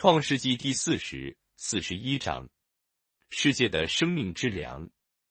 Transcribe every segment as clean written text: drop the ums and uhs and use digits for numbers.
创世纪第41章，世界的生命之粮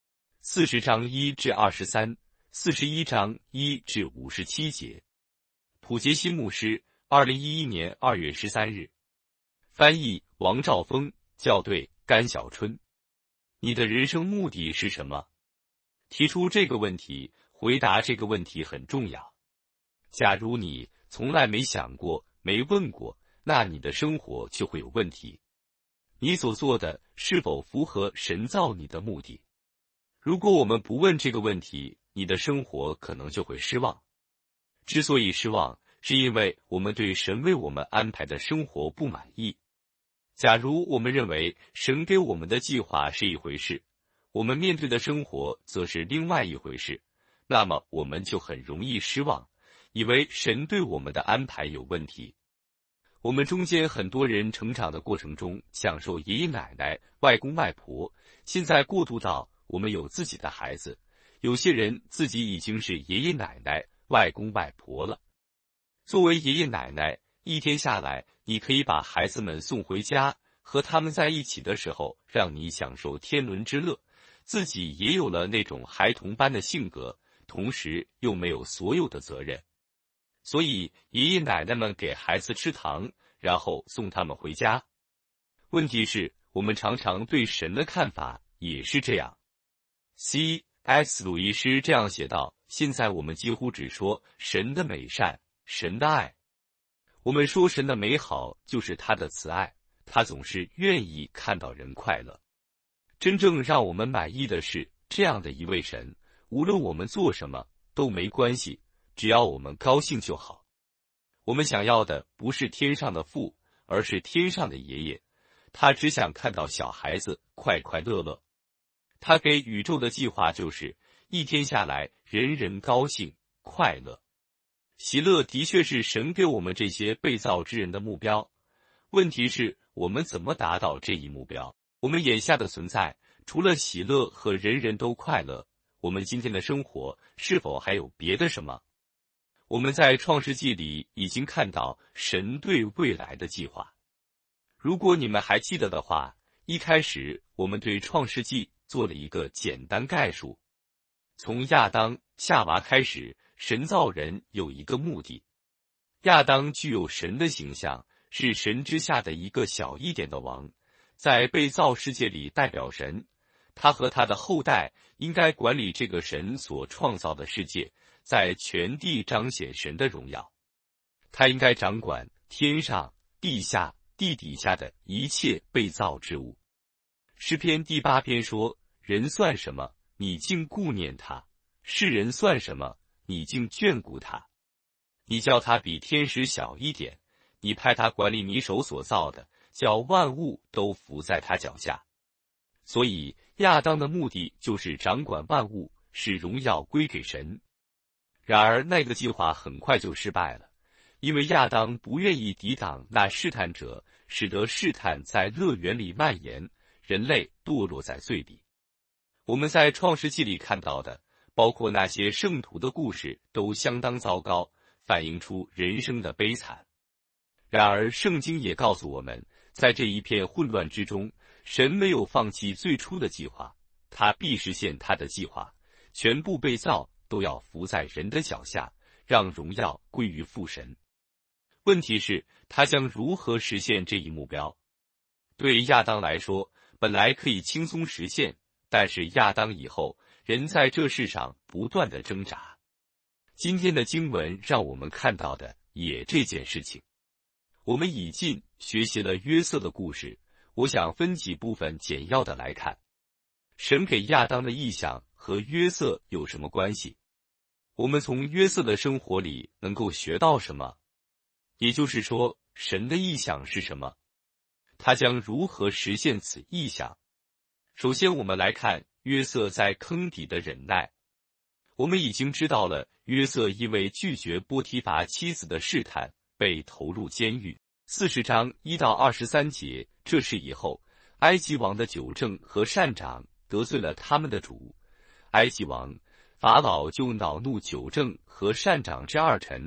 ，40章1至23， 41章1至57节。普杰西牧师，2011年2月13日。翻译王兆峰，校对甘小春。你的人生目的是什么？提出这个问题，回答这个问题很重要。假如你从来没想过，没问过，那你的生活就会有问题。你所做的是否符合神造你的目的？如果我们不问这个问题，你的生活可能就会失望。之所以失望，是因为我们对神为我们安排的生活不满意。假如我们认为神给我们的计划是一回事，我们面对的生活则是另外一回事，那么我们就很容易失望，以为神对我们的安排有问题。我们中间很多人成长的过程中享受爷爷奶奶、外公外婆，现在过渡到我们有自己的孩子，有些人自己已经是爷爷奶奶、外公外婆了。作为爷爷奶奶，一天下来，你可以把孩子们送回家，和他们在一起的时候，让你享受天伦之乐，自己也有了那种孩童般的性格，同时又没有所有的责任。所以爷爷奶奶们给孩子吃糖，然后送他们回家。问题是，我们常常对神的看法也是这样。C.S. 鲁伊斯这样写道，现在我们几乎只说神的美善，神的爱。我们说神的美好就是他的慈爱，他总是愿意看到人快乐。真正让我们满意的是这样的一位神，无论我们做什么都没关系，只要我们高兴就好。我们想要的不是天上的父，而是天上的爷爷，他只想看到小孩子快快乐乐。他给宇宙的计划就是一天下来人人高兴快乐。喜乐的确是神给我们这些被造之人的目标，问题是我们怎么达到这一目标？我们眼下的存在，除了喜乐和人人都快乐，我们今天的生活是否还有别的什么？我们在创世纪里已经看到神对未来的计划。如果你们还记得的话，一开始我们对创世纪做了一个简单概述。从亚当、夏娃开始，神造人有一个目的。亚当具有神的形象，是神之下的一个小一点的王，在被造世界里代表神。他和他的后代应该管理这个神所创造的世界，在全地彰显神的荣耀。他应该掌管天上、地下、地底下的一切被造之物。诗篇第8篇说，人算什么，你竟顾念他；世人算什么，你竟眷顾他。你叫他比天使小一点，你派他管理你手所造的，叫万物都伏在他脚下。所以亚当的目的就是掌管万物，使荣耀归给神。然而那个计划很快就失败了，因为亚当不愿意抵挡那试探者，使得试探在乐园里蔓延，人类堕落在罪里。我们在创世纪里看到的，包括那些圣徒的故事，都相当糟糕，反映出人生的悲惨。然而圣经也告诉我们，在这一片混乱之中，神没有放弃最初的计划，他必实现他的计划，全部被造都要伏在人的脚下，让荣耀归于父神。问题是，他将如何实现这一目标？对亚当来说，本来可以轻松实现，但是亚当以后，人在这世上不断的挣扎。今天的经文让我们看到的也这件事情。我们已经学习了约瑟的故事，我想分几部分简要的来看。神给亚当的意象和约瑟有什么关系？我们从约瑟的生活里能够学到什么？也就是说，神的意象是什么？他将如何实现此意象？首先，我们来看约瑟在坑底的忍耐。我们已经知道了，约瑟因为拒绝波提乏妻子的试探，被投入监狱。40章1到23节，这事以后，埃及王的酒政和善长得罪了他们的主。埃及王法老就恼怒酒政和善长这二臣，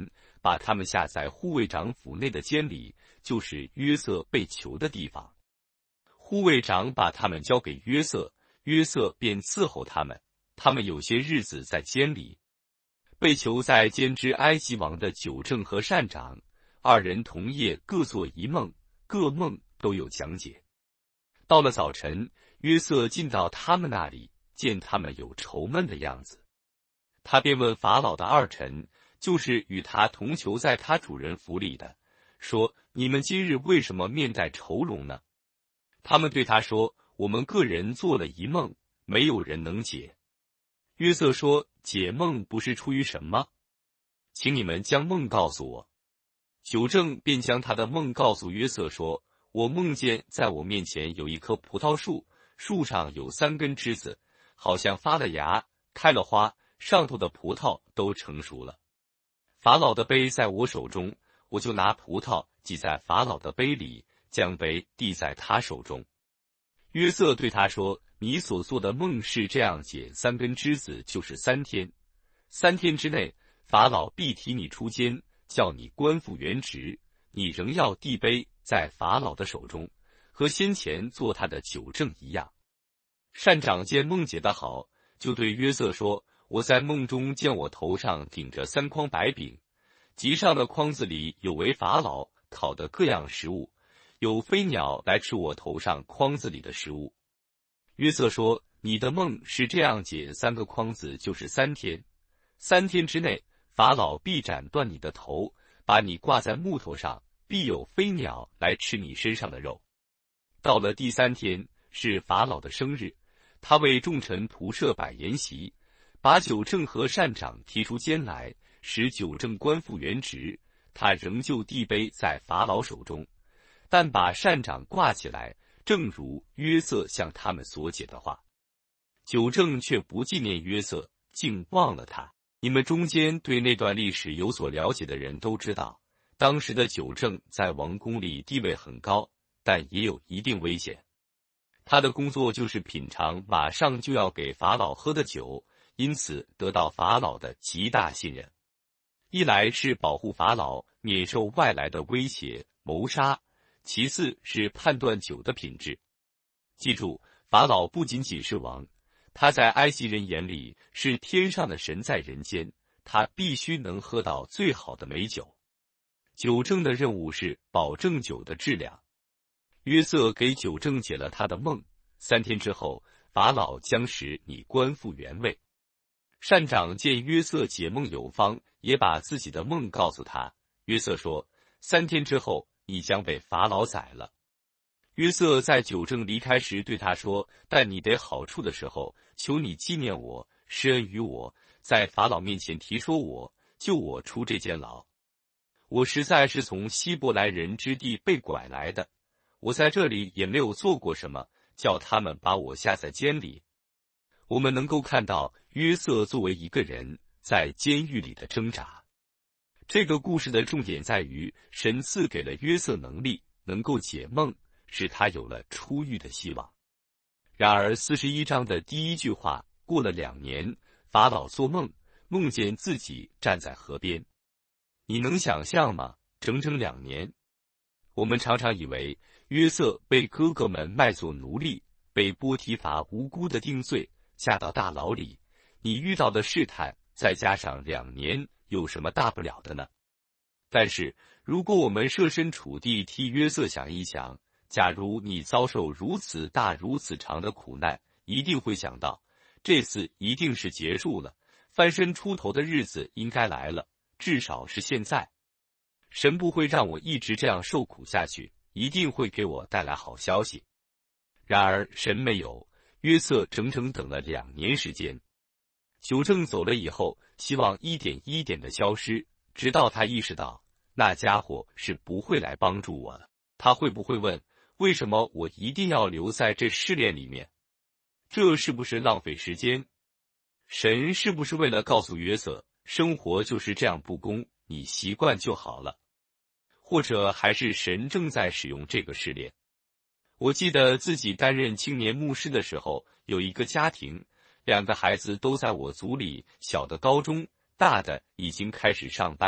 把他们下在护卫长府内的监里，就是约瑟被囚的地方。护卫长把他们交给约瑟，约瑟便伺候他们。他们有些日子在监里。被囚在监之埃及王的九正和善长，二人同夜各做一梦，各梦都有讲解。到了早晨，约瑟进到他们那里，见他们有愁闷的样子，他便问法老的二臣，就是与他同囚在他主人府里的，说：你们今日为什么面带愁容呢？他们对他说：我们个人做了一梦，没有人能解。约瑟说：解梦不是出于什么？请你们将梦告诉我。九正便将他的梦告诉约瑟说：我梦见在我面前有一棵葡萄树，树上有3根枝子，好像发了芽，开了花，上头的葡萄都成熟了。法老的杯在我手中，我就拿葡萄挤在法老的杯里，将杯递在他手中。约瑟对他说：你所做的梦是这样解，3根枝子就是3天，3天之内，法老必提你出监，叫你官复原职，你仍要递杯在法老的手中，和先前做他的九正一样。善长见梦解得好，就对约瑟说：我在梦中见我头上顶着3筐白饼，其上的筐子里有为法老烤的各样食物，有飞鸟来吃我头上筐子里的食物。约瑟说：你的梦是这样解，3个筐子就是3天，3天之内，法老必斩断你的头，把你挂在木头上，必有飞鸟来吃你身上的肉。到了第3天，是法老的生日，他为众臣铺设摆筵席，把九正和善长提出监来，使九正官复原职，他仍旧递杯在法老手中，但把善长挂起来，正如约瑟向他们所解的话。九正却不纪念约瑟，竟忘了他。你们中间对那段历史有所了解的人都知道，当时的九正在王宫里地位很高，但也有一定危险。他的工作就是品尝马上就要给法老喝的酒，因此得到法老的极大信任。一来是保护法老免受外来的威胁、谋杀，其次是判断酒的品质。记住，法老不仅仅是王，他在埃及人眼里是天上的神在人间，他必须能喝到最好的美酒。九正的任务是保证酒的质量。约瑟给九正解了他的梦，3天之后，法老将使你官复原位。善长见约瑟解梦有方，也把自己的梦告诉他。约瑟说：3天之后，你将被法老宰了。约瑟在九正离开时对他说：但你得好处的时候，求你纪念我，施恩于我，在法老面前提说我，救我出这监牢。我实在是从希伯来人之地被拐来的，我在这里也没有做过什么，叫他们把我下在监里。我们能够看到约瑟作为一个人在监狱里的挣扎。这个故事的重点在于，神赐给了约瑟能力，能够解梦，使他有了出狱的希望。然而41章的第1句话，过了2年，法老做梦，梦见自己站在河边。你能想象吗？整整2年。我们常常以为约瑟被哥哥们卖作奴隶，被波提乏无辜的定罪，下到大牢里。你遇到的试探，再加上2年，有什么大不了的呢？但是，如果我们设身处地替约瑟想一想，假如你遭受如此大、如此长的苦难，一定会想到，这次一定是结束了，翻身出头的日子应该来了，至少是现在。神不会让我一直这样受苦下去，一定会给我带来好消息。然而神没有，约瑟整整等了2年时间。九正走了以后，希望一点一点的消失，直到他意识到那家伙是不会来帮助我的。他会不会问，为什么我一定要留在这试炼里面？这是不是浪费时间？神是不是为了告诉约瑟，生活就是这样不公，你习惯就好了？或者还是神正在使用这个试炼？我记得自己担任青年牧师的时候，有一个家庭，2个孩子都在我组里，小的高中，大的已经开始上班，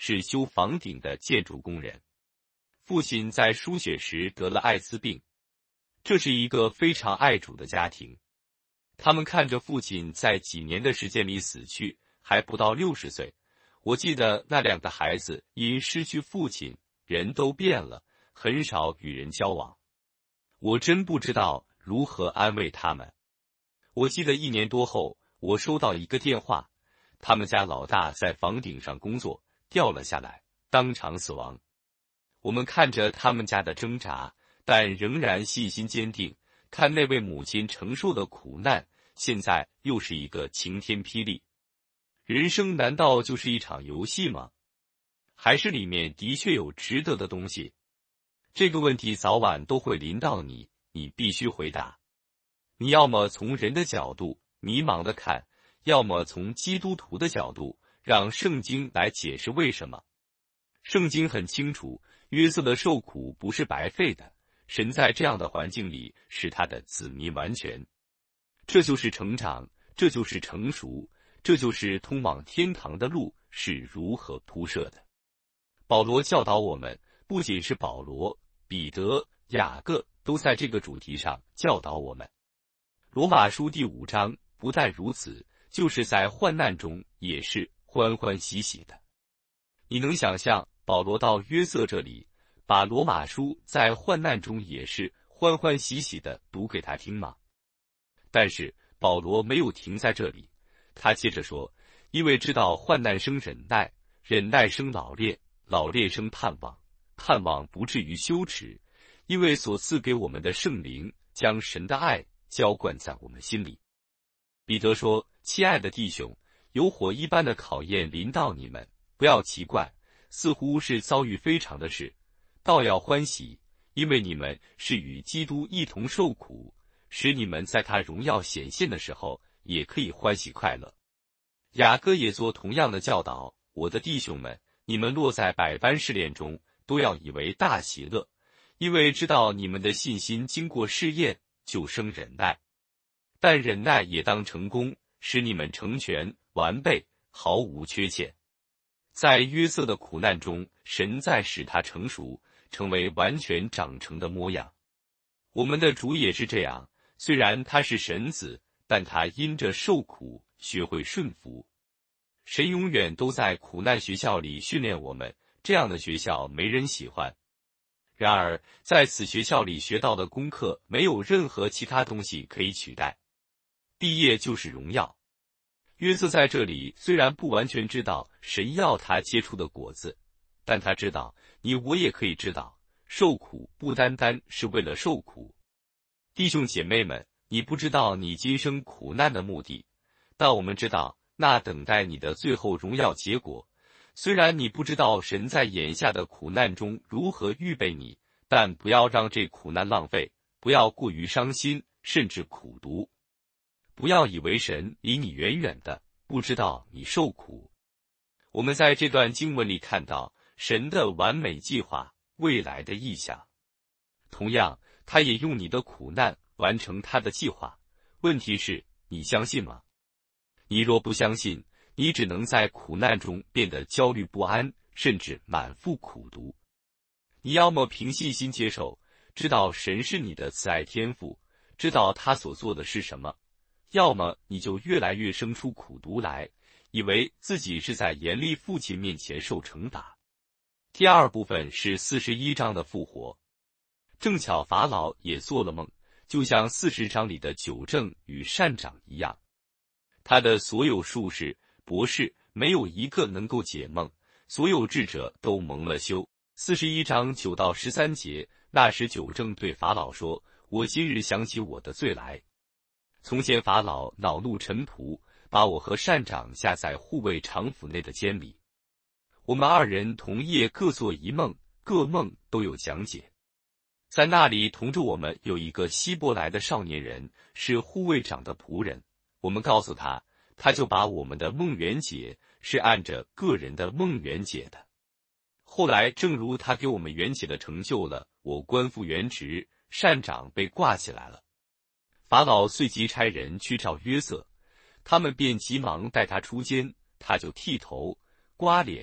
是修房顶的建筑工人。父亲在输血时得了艾滋病，这是一个非常爱主的家庭。他们看着父亲在几年的时间里死去，还不到60岁。我记得那2个孩子因失去父亲，人都变了，很少与人交往。我真不知道如何安慰他们。我记得1年多后，我收到一个电话，他们家老大在房顶上工作，掉了下来，当场死亡。我们看着他们家的挣扎，但仍然信心坚定，看那位母亲承受的苦难，现在又是一个晴天霹雳。人生难道就是一场游戏吗？还是里面的确有值得的东西？这个问题早晚都会临到你，你必须回答。你要么从人的角度迷茫的看，要么从基督徒的角度，让圣经来解释为什么。圣经很清楚，约瑟的受苦不是白费的，神在这样的环境里使他的子民完全。这就是成长，这就是成熟，这就是通往天堂的路是如何铺设的。保罗教导我们，不仅是保罗、彼得、雅各都在这个主题上教导我们。罗马书第5章不但如此，就是在患难中也是欢欢喜喜的。你能想象保罗到约瑟这里，把罗马书在患难中也是欢欢喜喜的读给他听吗？但是保罗没有停在这里，他接着说，因为知道患难生忍耐，忍耐生老练，老练生盼望，盼望不至于羞耻，因为所赐给我们的圣灵将神的爱浇灌在我们心里。彼得说，亲爱的弟兄，有火一般的考验临到你们，不要奇怪，似乎是遭遇非常的事，倒要欢喜，因为你们是与基督一同受苦，使你们在他荣耀显现的时候也可以欢喜快乐。雅各也做同样的教导，我的弟兄们，你们落在百般试炼中，都要以为大喜乐，因为知道你们的信心经过试验，就生忍耐。但忍耐也当成功，使你们成全完备，毫无缺欠。在约瑟的苦难中，神在使他成熟，成为完全长成的模样。我们的主也是这样，虽然他是神子，但他因着受苦学会顺服。神永远都在苦难学校里训练我们，这样的学校没人喜欢。然而在此学校里学到的功课，没有任何其他东西可以取代。毕业就是荣耀。约瑟在这里虽然不完全知道神要他结出的果子，但他知道，你我也可以知道，受苦不单单是为了受苦。弟兄姐妹们，你不知道你今生苦难的目的，但我们知道那等待你的最后荣耀结果。虽然你不知道神在眼下的苦难中如何预备你，但不要让这苦难浪费，不要过于伤心，甚至苦读。不要以为神离你远远的，不知道你受苦。我们在这段经文里看到神的完美计划，未来的意象。同样，他也用你的苦难完成他的计划。问题是，你相信吗？你若不相信，你只能在苦难中变得焦虑不安，甚至满腹苦毒。你要么凭信心接受，知道神是你的慈爱天父，知道他所做的是什么，要么你就越来越生出苦毒来，以为自己是在严厉父亲面前受惩罚。第二部分是41章的复活。正巧法老也做了梦，就像40章里的九正与善长一样。他的所有术士、博士没有一个能够解梦，所有智者都蒙了羞。41章9到13节，那时九正对法老说，我今日想起我的罪来。从前法老恼怒臣仆，把我和善长下在护卫长府内的监里。我们二人同夜各做一梦，各梦都有讲解。在那里同着我们有一个希伯来的少年人，是护卫长的仆人。我们告诉他，他就把我们的梦圆解，是按着个人的梦圆解的。后来正如他给我们圆解的成就了，我官复原职，善长被挂起来了。法老遂即差人去召约瑟，他们便急忙带他出监，他就剃头、刮脸、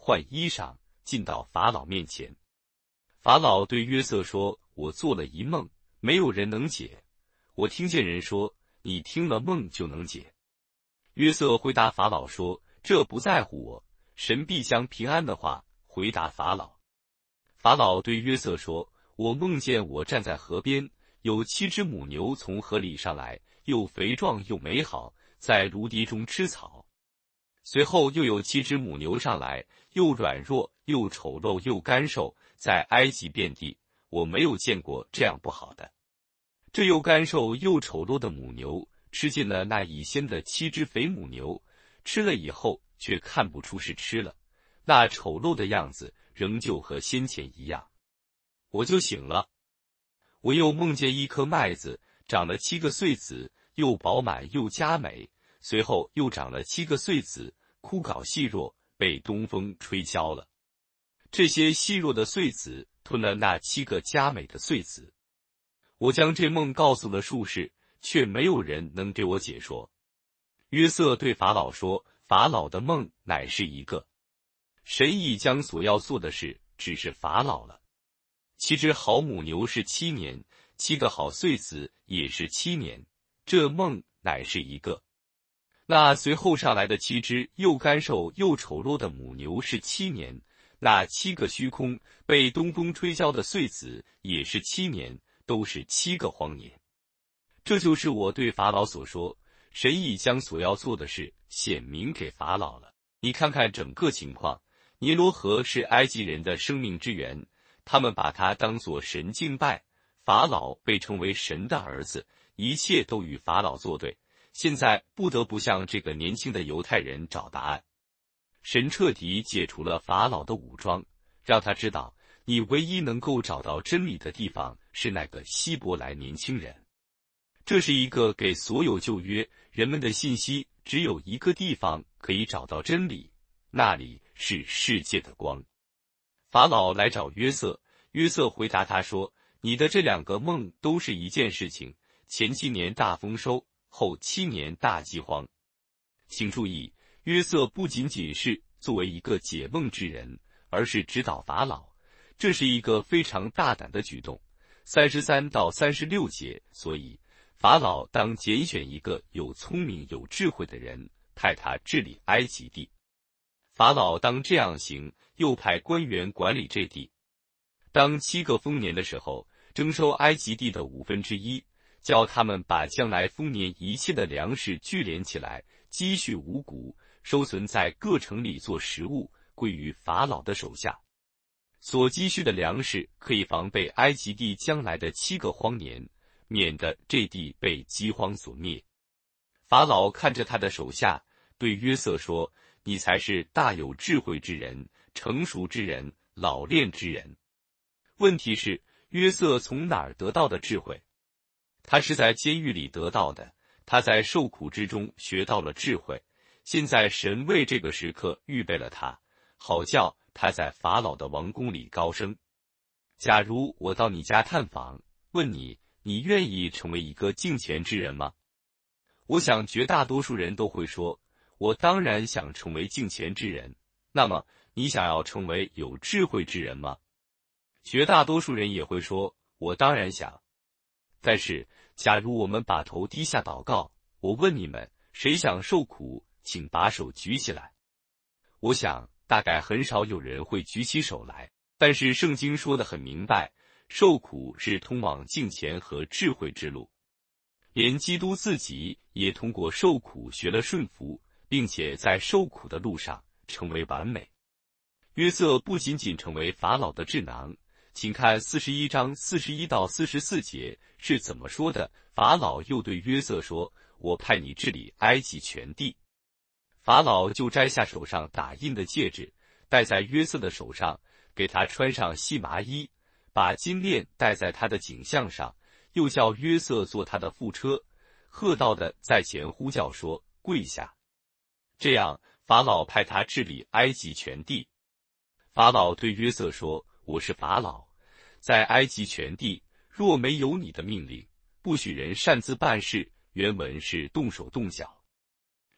换衣裳，进到法老面前。法老对约瑟说：“我做了一梦，没有人能解。我听见人说，你听了梦就能解。”约瑟回答法老说：“这不在乎我，神必将平安的话回答法老。”法老对约瑟说：“我梦见我站在河边，有7只母牛从河里上来，又肥壮又美好，在芦荻中吃草。随后又有7只母牛上来，又软弱又丑陋又干瘦，在埃及遍地，我没有见过这样不好的。这又干瘦又丑陋的母牛吃尽了那已先的7只肥母牛，吃了以后却看不出是吃了，那丑陋的样子仍旧和先前一样。我就醒了。我又梦见一颗麦子长了7个穗子，又饱满又佳美，随后又长了7个穗子，枯槁细弱，被东风吹焦了。这些细弱的穗子吞了那7个佳美的穗子。我将这梦告诉了术士，却没有人能给我解说。约瑟对法老说：“法老的梦乃是一个，神已将所要做的事指示法老了。7只好母牛是7年，7个好穗子也是7年，这梦乃是一个。那随后上来的7只又干瘦又丑陋的母牛是7年，那7个虚空被东风吹焦的穗子也是7年，都是7个荒年。这就是我对法老所说，神已将所要做的事显明给法老了。你看看整个情况，尼罗河是埃及人的生命之源，他们把他当作神敬拜，法老被称为神的儿子，一切都与法老作对。现在不得不向这个年轻的犹太人找答案。神彻底解除了法老的武装，让他知道，你唯一能够找到真理的地方是那个希伯来年轻人。这是一个给所有旧约人们的信息，只有一个地方可以找到真理，那里是世界的光。法老来找约瑟，约瑟回答他说：“你的这2个梦都是一件事情，前7年大丰收，后7年大饥荒。”请注意，约瑟不仅仅是作为一个解梦之人，而是指导法老，这是一个非常大胆的举动。33到36节，所以法老当拣选一个有聪明有智慧的人，派他治理埃及地。法老当这样行，又派官员管理这地。当7个丰年的时候，征收埃及地的1/5，叫他们把将来丰年一切的粮食聚敛起来，积蓄五谷，收存在各城里做食物，归于法老的手下。所积蓄的粮食可以防备埃及地将来的7个荒年，免得这地被饥荒所灭。法老看着他的手下，对约瑟说：“你才是大有智慧之人，成熟之人，老练之人。”问题是，约瑟从哪儿得到的智慧？他是在监狱里得到的，他在受苦之中学到了智慧。现在神为这个时刻预备了他，好叫他在法老的王宫里高升。假如我到你家探访，问你，你愿意成为一个敬虔之人吗？我想绝大多数人都会说，我当然想成为敬虔之人。那么，你想要成为有智慧之人吗？绝大多数人也会说，我当然想。但是，假如我们把头低下祷告，我问你们，谁想受苦，请把手举起来。我想，大概很少有人会举起手来。但是圣经说得很明白，受苦是通往敬虔和智慧之路。连基督自己也通过受苦学了顺服，并且在受苦的路上成为完美。约瑟不仅仅成为法老的智囊，请看41章41到44节是怎么说的。法老又对约瑟说：“我派你治理埃及全地。”法老就摘下手上打印的戒指，戴在约瑟的手上，给他穿上细麻衣，把金链戴在他的颈项上，又叫约瑟坐他的副车，喝道的在前呼叫说：“跪下。”这样，法老派他治理埃及全地。法老对约瑟说：“我是法老，在埃及全地，若没有你的命令，不许人擅自办事。”原文是动手动脚。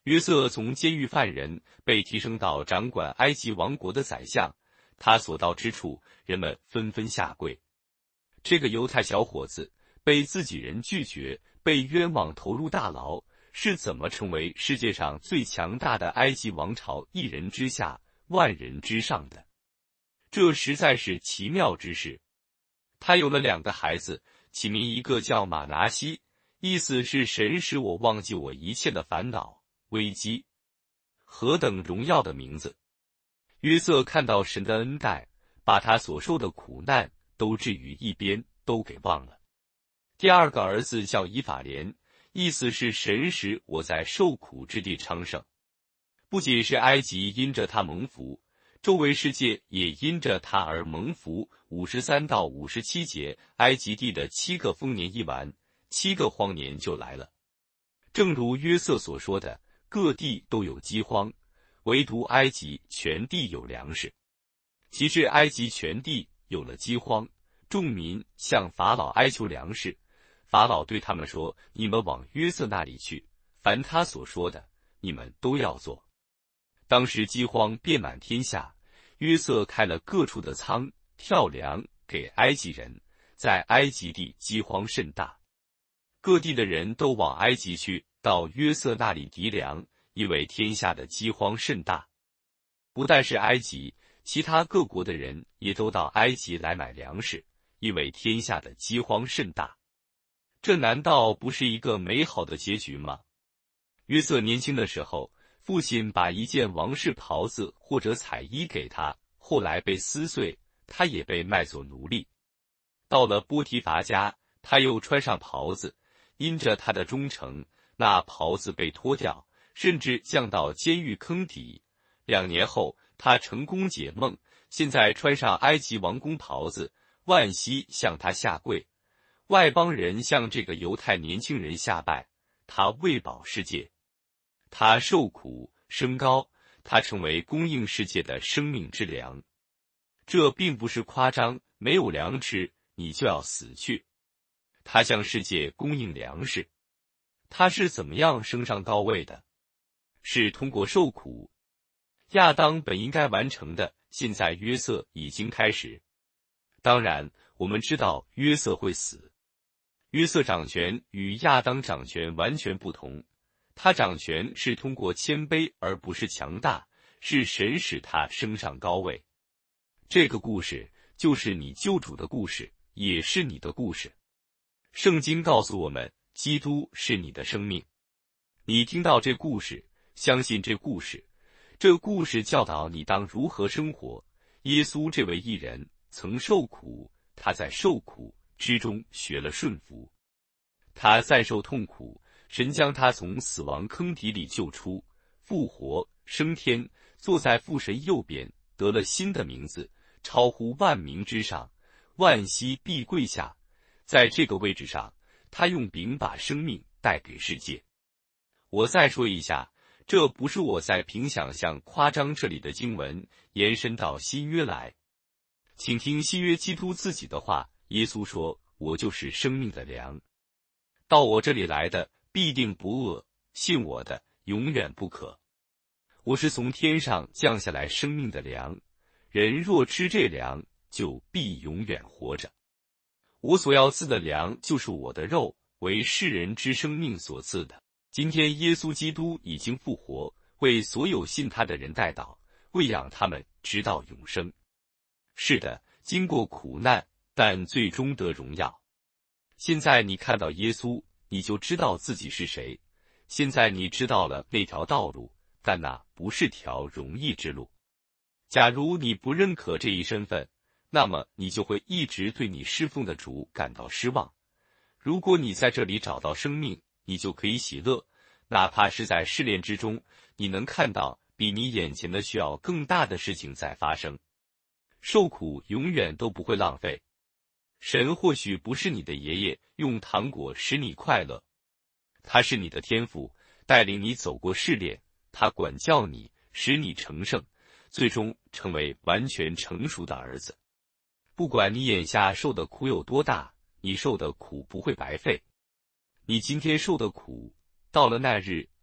约瑟从监狱犯人被提升到掌管埃及王国的宰相，他所到之处，人们纷纷下跪。这个犹太小伙子被自己人拒绝，被冤枉投入大牢，是怎么成为世界上最强大的埃及王朝一人之下，万人之上的？这实在是奇妙之事。他有了2个孩子，起名一个叫马拿西，意思是神使我忘记我一切的烦恼、危机。何等荣耀的名字！约瑟看到神的恩待，把他所受的苦难都置于一边，都给忘了。第2个儿子叫以法莲，意思是神使我在受苦之地昌盛。不仅是埃及因着他蒙福，周围世界也因着他而蒙福。53到57节，埃及地的7个丰年一完，7个荒年就来了。正如约瑟所说的，各地都有饥荒，唯独埃及全地有粮食。其至埃及全地有了饥荒，众民向法老哀求粮食。法老对他们说：“你们往约瑟那里去，凡他所说的，你们都要做。”当时饥荒遍满天下，约瑟开了各处的仓，跳粮给埃及人，在埃及地饥荒甚大。各地的人都往埃及去，到约瑟那里籴粮，因为天下的饥荒甚大。不但是埃及，其他各国的人也都到埃及来买粮食，因为天下的饥荒甚大。这难道不是一个美好的结局吗？约瑟年轻的时候，父亲把一件王室袍子或者彩衣给他，后来被撕碎，他也被卖作奴隶。到了波提乏家，他又穿上袍子，因着他的忠诚，那袍子被脱掉，甚至降到监狱坑底。2年后，他成功解梦，现在穿上埃及王宫袍子，万膝向他下跪。外邦人向这个犹太年轻人下拜，他喂饱世界，他受苦升高，他成为供应世界的生命之粮。这并不是夸张，没有粮吃，你就要死去。他向世界供应粮食。他是怎么样升上高位的？是通过受苦。亚当本应该完成的，现在约瑟已经开始。当然，我们知道约瑟会死。约瑟掌权与亚当掌权完全不同，他掌权是通过谦卑而不是强大，是神使他升上高位。这个故事就是你救主的故事，也是你的故事。圣经告诉我们，基督是你的生命。你听到这故事，相信这故事，这故事教导你当如何生活。耶稣这位义人曾受苦，他在受苦之中学了顺服。他再受痛苦，神将他从死亡坑底里救出，复活升天，坐在父神右边，得了新的名字，超乎万名之上，万膝必跪下。在这个位置上，他用饼把生命带给世界。我再说一下，这不是我在凭想象夸张这里的经文延伸到新约来。请听新约基督自己的话，耶稣说：“我就是生命的粮，到我这里来的必定不饿，信我的永远不渴。我是从天上降下来生命的粮，人若吃这粮，就必永远活着。我所要赐的粮就是我的肉，为世人之生命所赐的。”今天耶稣基督已经复活，为所有信他的人代祷，喂养他们直到永生。是的，经过苦难，但最终得荣耀。现在你看到耶稣，你就知道自己是谁。现在你知道了那条道路，但那不是条容易之路。假如你不认可这一身份，那么你就会一直对你侍奉的主感到失望。如果你在这里找到生命，你就可以喜乐，哪怕是在试炼之中，你能看到比你眼前的需要更大的事情在发生。受苦永远都不会浪费。神或许不是你的爷爷，用糖果使你快乐，他是你的天父，带领你走过试炼，他管教你，使你成圣，最终成为完全成熟的儿子。不管你眼下受的苦有多大，你受的苦不会白费。你今天受的苦，到了那日，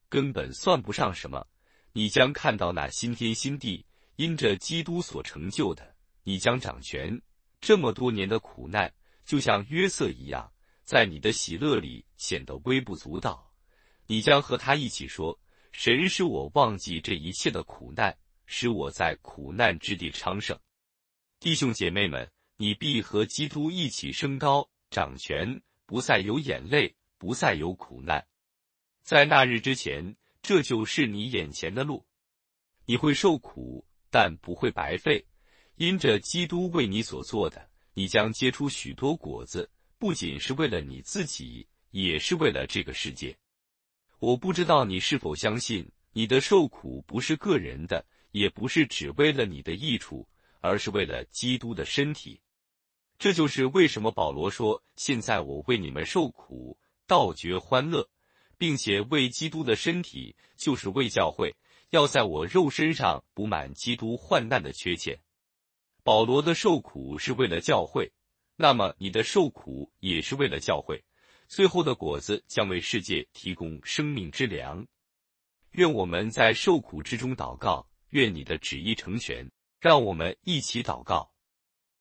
根本算不上什么。你将看到那新天新地，因着基督所成就的，你将掌权。这么多年的苦难，就像约瑟一样，在你的喜乐里显得微不足道。你将和他一起说，神使我忘记这一切的苦难，使我在苦难之地昌盛。弟兄姐妹们，你必和基督一起升高，掌权，不再有眼泪，不再有苦难。在那日之前，这就是你眼前的路。你会受苦，但不会白费。因着基督为你所做的，你将结出许多果子，不仅是为了你自己，也是为了这个世界。我不知道你是否相信，你的受苦不是个人的，也不是只为了你的益处，而是为了基督的身体。这就是为什么保罗说，现在我为你们受苦，倒觉欢乐，并且为基督的身体，就是为教会，要在我肉身上补满基督患难的缺欠。保罗的受苦是为了教会，那么你的受苦也是为了教会，最后的果子将为世界提供生命之粮。愿我们在受苦之中祷告，愿你的旨意成全。让我们一起祷告。